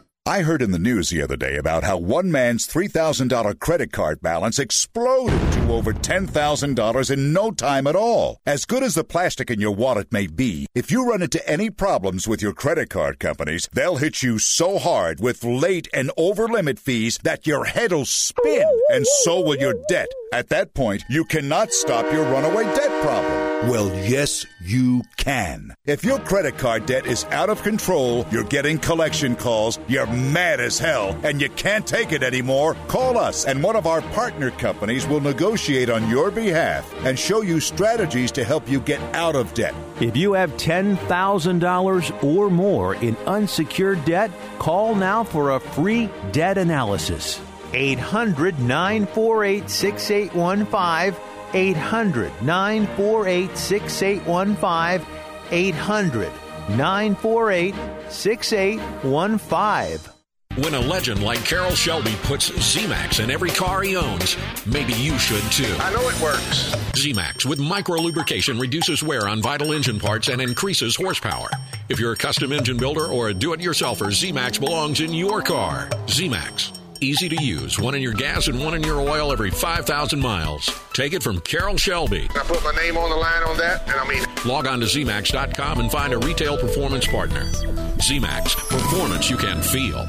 I heard in the news the other day about how one man's three thousand dollars credit card balance exploded to over ten thousand dollars in no time at all. As good as the plastic in your wallet may be, if you run into any problems with your credit card companies, they'll hit you so hard with late and over-limit fees that your head'll spin, and so will your debt. At that point, you cannot stop your runaway debt problem. Well, yes, you can. If your credit card debt is out of control, you're getting collection calls, you're mad as hell, and you can't take it anymore, call us, and one of our partner companies will negotiate on your behalf and show you strategies to help you get out of debt. If you have ten thousand dollars or more in unsecured debt, call now for a free debt analysis. eight hundred, nine four eight, six eight one five, eight hundred, nine four eight, six eight one five, eight hundred, nine four eight, six eight one five. When a legend like Carroll Shelby puts Z-Max in every car he owns, maybe you should too. I know it works. Z-Max with micro-lubrication reduces wear on vital engine parts and increases horsepower. If you're a custom engine builder or a do-it-yourselfer, Z-Max belongs in your car. Z-Max. Easy to use. One in your gas and one in your oil every five thousand miles. Take it from Carroll Shelby. I put my name on the line on that, and I mean... Log on to Z max dot com and find a retail performance partner. Z-Max. Performance you can feel.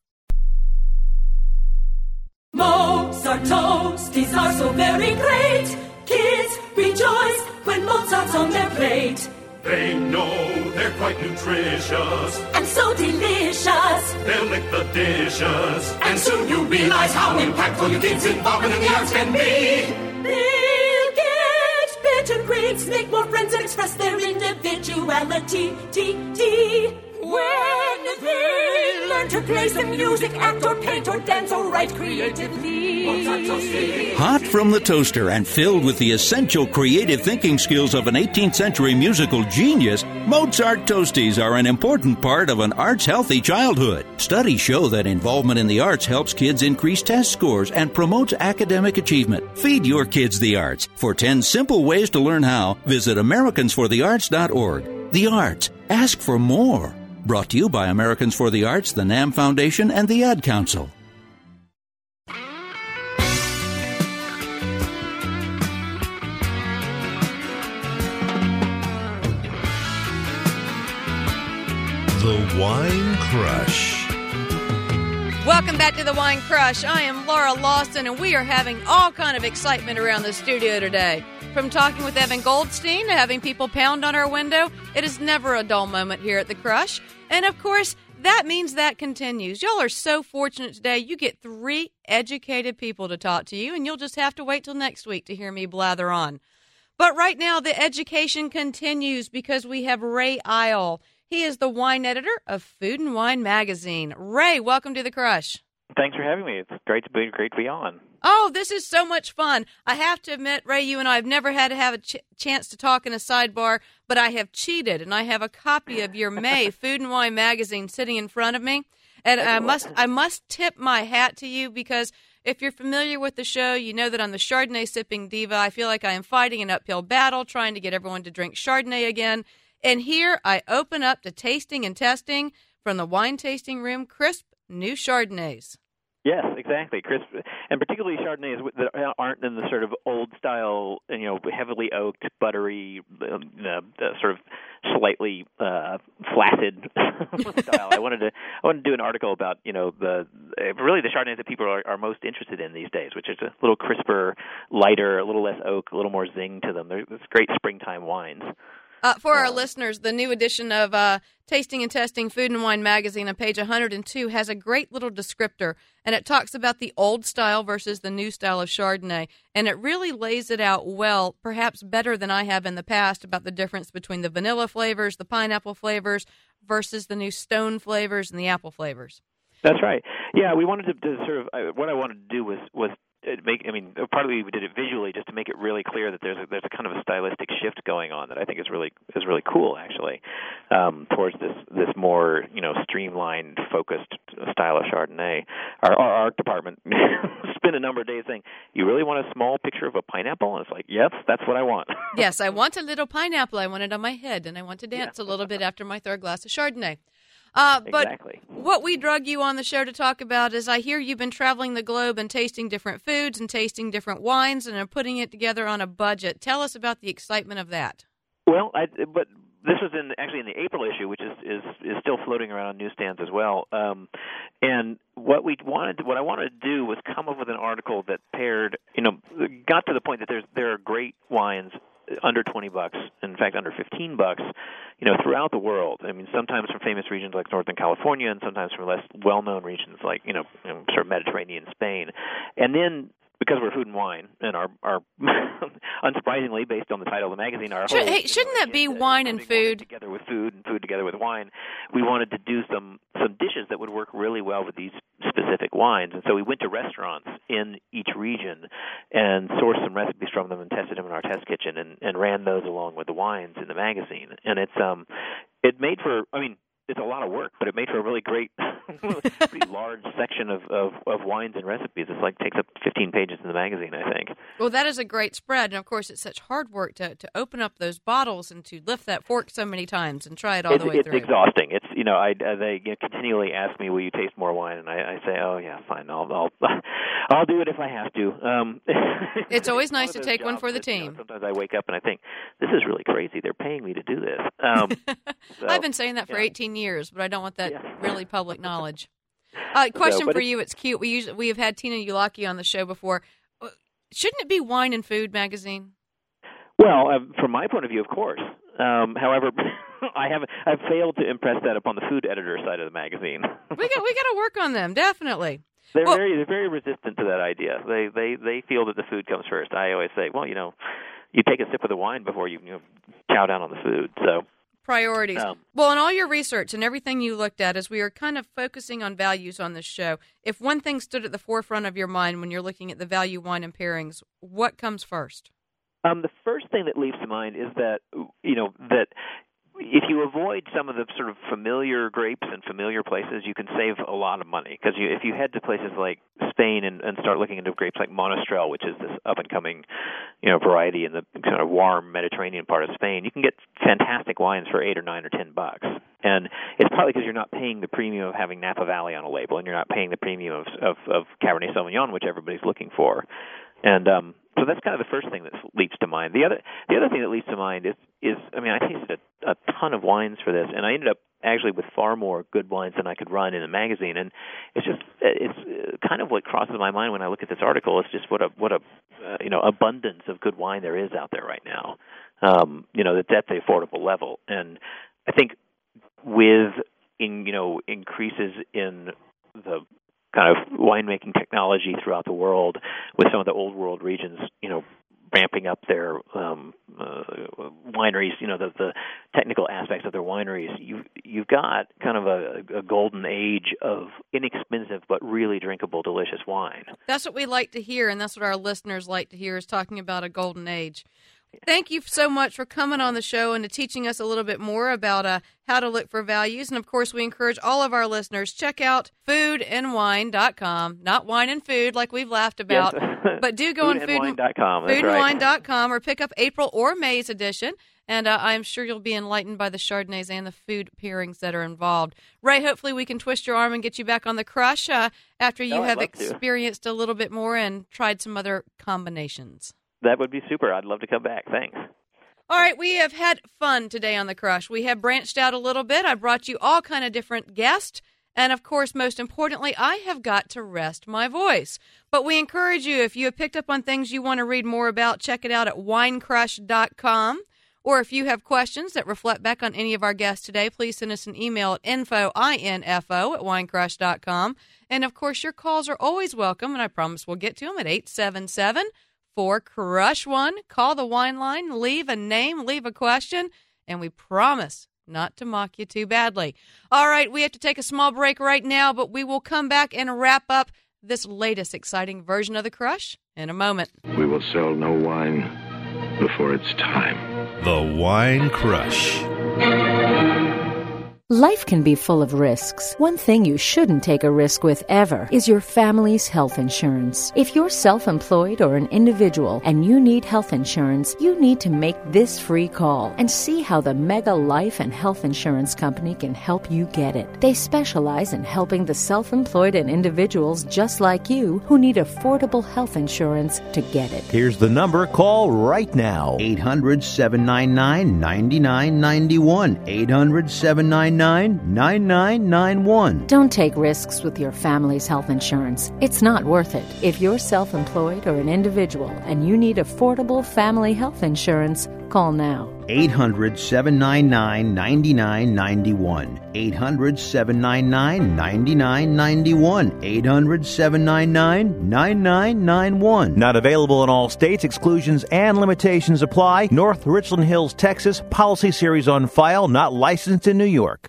Mozart toasties are so very great. Kids rejoice when Mozart's on their plate. They know they're quite nutritious and so delicious. They'll lick the dishes, and soon you'll realize how impactful your kids' involvement in the arts can be. They'll get better grades, make more friends, and express their individuality. T T When they learn to play some music, act or paint or dance or write creatively. Hot from the toaster and filled with the essential creative thinking skills of an eighteenth century musical genius, Mozart Toasties are an important part of an arts-healthy childhood. Studies show that involvement in the arts helps kids increase test scores and promotes academic achievement. Feed your kids the arts. For ten simple ways to learn how, visit Americans for the Arts dot org. The arts. Ask for more. Brought to you by Americans for the Arts, the NAM Foundation, and the Ad Council. The Wine Crush. Welcome back to the Wine Crush. I am Laura Lawson, and we are having all kind of excitement around the studio today. From talking with Evan Goldstein to having people pound on our window, it is never a dull moment here at the Crush. And, of course, that means that continues. Y'all are so fortunate today. You get three educated people to talk to you, and you'll just have to wait till next week to hear me blather on. But right now, the education continues because we have Ray Isle. He is the wine editor of Food and Wine magazine. Ray, welcome to the Crush. Thanks for having me. It's great to be great to be on. Oh, this is so much fun. I have to admit, Ray, you and I have never had to have a ch- chance to talk in a sidebar, but I have cheated, and I have a copy of your May Food and Wine magazine sitting in front of me. And I must I must tip my hat to you because if you're familiar with the show, you know that I'm the Chardonnay sipping diva. I feel like I am fighting an uphill battle trying to get everyone to drink Chardonnay again. And here I open up to tasting and testing from the wine tasting room, crisp new Chardonnays. Yes, exactly, crisp, and particularly Chardonnays that aren't in the sort of old-style, you know, heavily oaked, buttery, um, uh, sort of slightly uh, flaccid style. I wanted to, I wanted to do an article about, you know, the really the Chardonnays that people are, are most interested in these days, which is a little crisper, lighter, a little less oak, a little more zing to them. They're it's great springtime wines. Uh, for our listeners, the new edition of uh, Tasting and Testing Food and Wine magazine on page one hundred two has a great little descriptor, and it talks about the old style versus the new style of Chardonnay, and it really lays it out well, perhaps better than I have in the past, about the difference between the vanilla flavors, the pineapple flavors, versus the new stone flavors and the apple flavors. That's right. Yeah, we wanted to, to sort of, uh, what I wanted to do was, was make, I mean, partly we did it visually just to make it really clear that there's a, there's a kind of a stylistic shift going on that I think is really is really cool, actually, um, towards this this more, you know, streamlined, focused style of Chardonnay. Our, our art department spent a number of days saying, "You really want a small picture of a pineapple?" And it's like, "Yes, that's what I want." Yes, I want a little pineapple. I want it on my head, and I want to dance yeah. a little bit after my third glass of Chardonnay. Uh, but exactly. What we drug you on the show to talk about is I hear you've been traveling the globe and tasting different foods and tasting different wines and are putting it together on a budget. Tell us about the excitement of that. Well, I, but this was in actually in the April issue, which is, is, is still floating around on newsstands as well. Um, and what we wanted, to, what I wanted to do was come up with an article that paired, you know, got to the point that there's there are great wines under twenty bucks, in fact, under fifteen bucks, you know, throughout the world. I mean, sometimes from famous regions like Northern California and sometimes from less well-known regions like, you know, sort of Mediterranean Spain. And then because we're food and wine, and our, our unsurprisingly, based on the title of the magazine, our Should, whole, hey, shouldn't that be wine and food together with food and food together with wine? We wanted to do some some dishes that would work really well with these specific wines, and so we went to restaurants in each region and sourced some recipes from them and tested them in our test kitchen and, and ran those along with the wines in the magazine. And it's um, it made for, I mean, it's a lot of work, but it made for a really great, pretty large section of, of, of wines and recipes. It's like takes up fifteen pages in the magazine, I think. Well, that is a great spread, and of course, it's such hard work to, to open up those bottles and to lift that fork so many times and try it all it's, the way it's through. It's exhausting. It's you know, I uh, they you know, continually ask me, "Will you taste more wine?" And I, I say, "Oh yeah, fine. I'll I'll I'll do it if I have to." Um, it's always nice it's to take one for the that, team. You know, sometimes I wake up and I think, "This is really crazy. They're paying me to do this." Um, so, I've been saying that for yeah. eighteen years, but I don't want that yeah. really public knowledge. Uh, question so, for it, you. It's cute. We usually we have had Tina Ulaki on the show before. Shouldn't it be Wine and Food magazine? Well, uh, from my point of view, of course. Um, however, I have I've failed to impress that upon the food editor side of the magazine. we got we got to work on them, definitely. They're well, very they're very resistant to that idea. They they they feel that the food comes first. I always say, well, you know, you take a sip of the wine before you, you know, chow down on the food. So. Priorities. Um, well, in all your research and everything you looked at, as we are kind of focusing on values on this show, if one thing stood at the forefront of your mind when you're looking at the value wine and pairings, what comes first? Um, the first thing that leaps to mind is that, you know, that if you avoid some of the sort of familiar grapes and familiar places, you can save a lot of money. Because you, if you head to places like Spain and, and start looking into grapes like Monastrell, which is this up-and-coming, you know, variety in the kind of warm Mediterranean part of Spain, you can get fantastic wines for eight or nine or ten bucks. And it's partly because you're not paying the premium of having Napa Valley on a label, and you're not paying the premium of, of, of Cabernet Sauvignon, which everybody's looking for. And um, so that's kind of the first thing that leaps to mind. The other, the other thing that leaps to mind is, is I mean, I tasted a, a ton of wines for this, and I ended up actually with far more good wines than I could run in a magazine. And it's just it's kind of what crosses my mind when I look at this article. It's just what a what a uh, you know abundance of good wine there is out there right now. Um, you know, that's at the affordable level, and I think with in you know increases in the kind of winemaking technology throughout the world, with some of the old world regions, you know, ramping up their um, uh, wineries, you know, the, the technical aspects of their wineries, you, you've got kind of a, a golden age of inexpensive but really drinkable, delicious wine. That's what we like to hear, and that's what our listeners like to hear, is talking about a golden age. Thank you so much for coming on the show and to teaching us a little bit more about uh, how to look for values. And, of course, we encourage all of our listeners, check out food and wine dot com. Not wine and food like we've laughed about, yes. but do go food on and wine dot com. That's food and wine dot com right. or pick up April or May's edition. And uh, I'm sure you'll be enlightened by the Chardonnays and the food pairings that are involved. Ray, hopefully we can twist your arm and get you back on the Crush uh, after you Oh, I'd have love experienced a little bit more and tried some other combinations. That would be super. I'd love to come back. Thanks. All right, we have had fun today on The Crush. We have branched out a little bit. I brought you all kind of different guests. And, of course, most importantly, I have got to rest my voice. But we encourage you, if you have picked up on things you want to read more about, check it out at wine crush dot com. Or if you have questions that reflect back on any of our guests today, please send us an email at info, I N F O, at wine crush dot com. And, of course, your calls are always welcome, and I promise we'll get to them at eight seven seven, four, crush one. Call the wine line, leave a name, leave a question, and we promise not to mock you too badly. All right, we have to take a small break right now, but we will come back and wrap up this latest exciting version of The Crush in a moment. We will sell no wine before it's time. The Wine Crush. Life can be full of risks. One thing you shouldn't take a risk with ever is your family's health insurance. If you're self-employed or an individual and you need health insurance, you need to make this free call and see how the Mega Life and Health Insurance Company can help you get it. They specialize in helping the self-employed and individuals just like you who need affordable health insurance to get it. Here's the number. Call right now. eight hundred, seven nine nine, nine nine nine one. eight hundred, seven nine nine, nine nine nine one. Don't take risks with your family's health insurance. It's not worth it. If you're self-employed or an individual and you need affordable family health insurance, call now. eight hundred, seven nine nine, nine nine nine one. eight hundred, seven nine nine, nine nine nine one. eight hundred, seven nine nine, nine nine nine one. Not available in all states. Exclusions and limitations apply. North Richland Hills, Texas. Policy series on file. Not licensed in New York.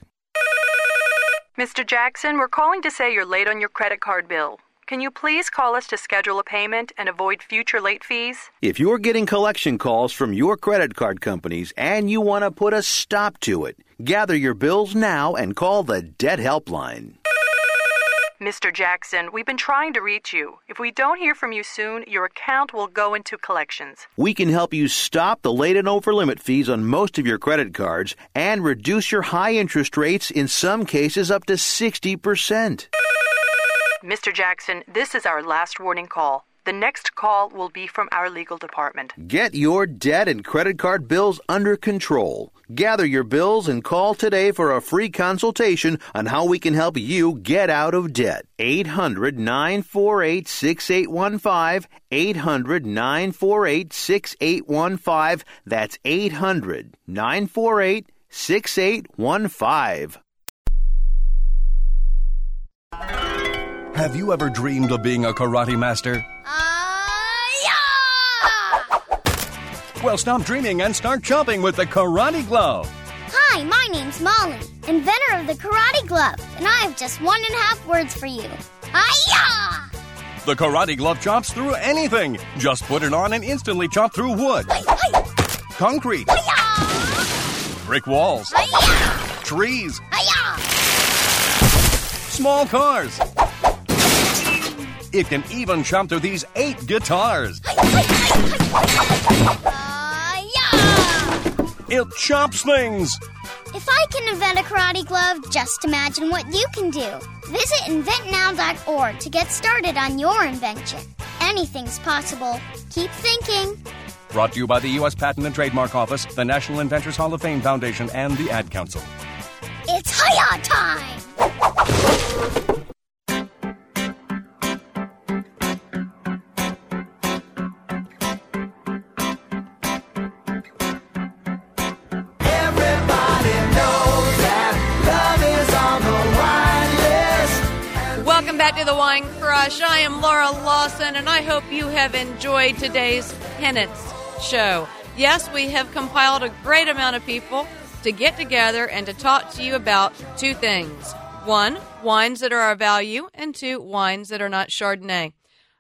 Mister Jackson, we're calling to say you're late on your credit card bill. Can you please call us to schedule a payment and avoid future late fees? If you're getting collection calls from your credit card companies and you want to put a stop to it, gather your bills now and call the Debt Helpline. Mister Jackson, we've been trying to reach you. If we don't hear from you soon, your account will go into collections. We can help you stop the late and over limit fees on most of your credit cards and reduce your high interest rates, in some cases up to sixty percent. Mister Jackson, this is our last warning call. The next call will be from our legal department. Get your debt and credit card bills under control. Gather your bills and call today for a free consultation on how we can help you get out of debt. eight hundred, nine four eight, six eight one five. eight hundred, nine four eight, six eight one five. That's eight hundred, nine four eight, six eight one five. Have you ever dreamed of being a karate master? Well, stop dreaming and start chomping with the Karate Glove. Hi, my name's Molly, inventor of the Karate Glove, and I have just one and a half words for you. Hi-ya! The Karate Glove chomps through anything. Just put it on and instantly chomp through wood, Hi-ya! concrete, Hi-ya! brick walls, Hi-ya! trees, Hi-ya! small cars. It can even chomp through these eight guitars. It chomps things. If I can invent a karate glove, just imagine what you can do. Visit invent now dot org to get started on your invention. Anything's possible. Keep thinking. Brought to you by the U S Patent and Trademark Office, the National Inventors Hall of Fame Foundation, and the Ad Council. It's hi-ya time! to the Wine Crush. I am Laura Lawson, and I hope you have enjoyed today's Penance show. Yes, we have compiled a great amount of people to get together and to talk to you about two things. One, wines that are of value, and two, wines that are not Chardonnay.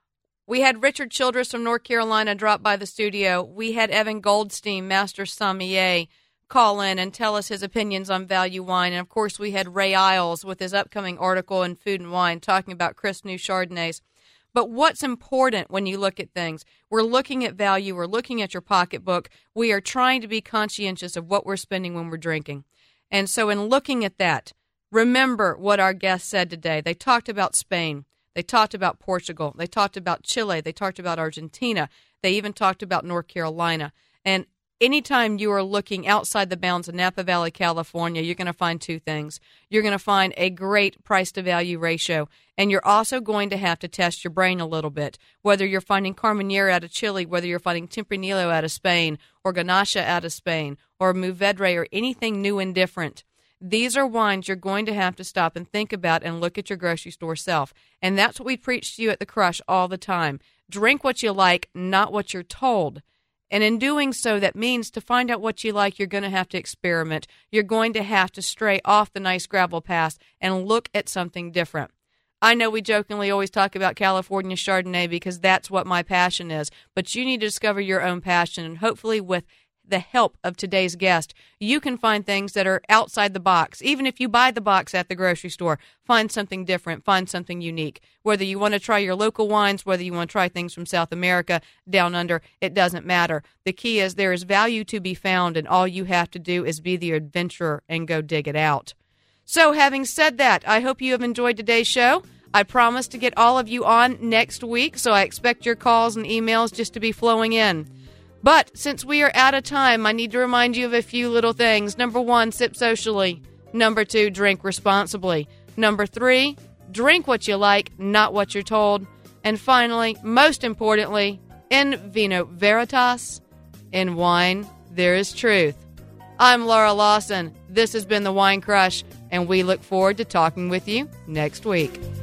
We had Richard Childress from North Carolina drop by the studio. We had Evan Goldstein, Master Sommelier, call in and tell us his opinions on value wine. And, of course, we had Ray Isles with his upcoming article in Food and Wine talking about crisp new Chardonnays. But what's important when you look at things? We're looking at value. We're looking at your pocketbook. We are trying to be conscientious of what we're spending when we're drinking. And so in looking at that, remember what our guest said today. They talked about Spain. They talked about Portugal. They talked about Chile. They talked about Argentina. They even talked about North Carolina. And anytime you are looking outside the bounds of Napa Valley, California, you're going to find two things. You're going to find a great price-to-value ratio, and you're also going to have to test your brain a little bit, whether you're finding Carmenere out of Chile, whether you're finding Tempranillo out of Spain, or Grenache out of Spain, or Mourvedre, or anything new and different. These are wines you're going to have to stop and think about and look at your grocery store shelf. And that's what we preach to you at the Crush all the time. Drink what you like, not what you're told. And in doing so, that means to find out what you like, you're going to have to experiment. You're going to have to stray off the nice gravel path and look at something different. I know we jokingly always talk about California Chardonnay because that's what my passion is, but you need to discover your own passion, and hopefully with the help of today's guest, you can find things that are outside the box. Even if you buy the box at the grocery store, find something different, find something unique. Whether you want to try your local wines, whether you want to try things from South America, down under, it doesn't matter. The key is there is value to be found, and all you have to do is be the adventurer and go dig it out. So having said that, I hope you have enjoyed today's show. I promise to get all of you on next week, so I expect your calls and emails just to be flowing in. But since we are out of time, I need to remind you of a few little things. Number one, sip socially. Number two, drink responsibly. Number three, drink what you like, not what you're told. And finally, most importantly, in vino veritas, in wine there is truth. I'm Laura Lawson. This has been The Wine Crush, and we look forward to talking with you next week.